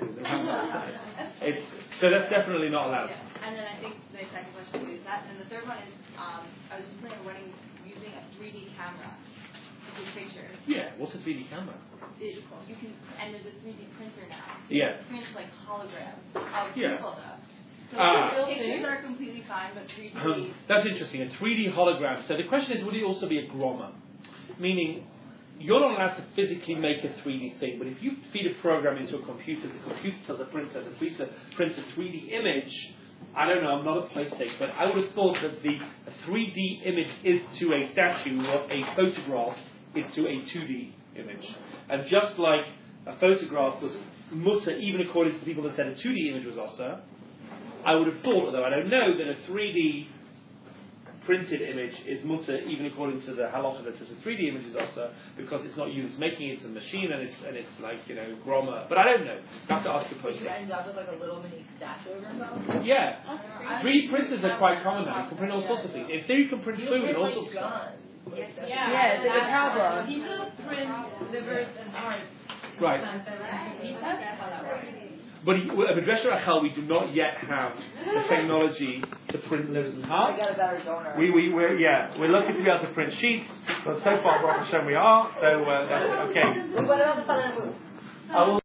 So that's definitely not allowed. Yeah. And then I think the second question is that, and the third one is, I was just wondering, using a 3D camera, a good picture. Yeah, what's a 3D camera? You can, and there's a 3D printer now. So Yeah. You can print like holograms of Yeah. people though. So pictures are completely fine, but 3D. That's interesting. A 3D hologram. So the question is, would it also be a grommer? Meaning, you're not allowed to physically make a 3D thing, but if you feed a program into a computer, the computer tells the printer, the printer prints a 3D image. I don't know, I'm not a place sake, but I would have thought that a 3D image is to a statue what a photograph is to a 2D image. And just like a photograph was mutter, even according to the people that said a 2D image was also, I would have thought, although I don't know, that a 3D printed image is mutter, even according to the halacha that says a 3D image is also, because it's not you that's making it, it's a machine, and it's like, grommer. But I don't know. You have to ask the You person. end up with like a little mini statue of yourself. Yeah. 3D printers are quite common now. You can print all sorts of things. In theory, you can print food and all sorts of stuff. Yeah, it's a good problem. People print livers and hearts. Right. But at Midrash Rachel, we do not yet have the technology to print livers and hearts. We got a better donor. We're lucky to be able to print sheets, but so far, Baruch Hashem, we are. So that's okay. We went on the fun and move. I will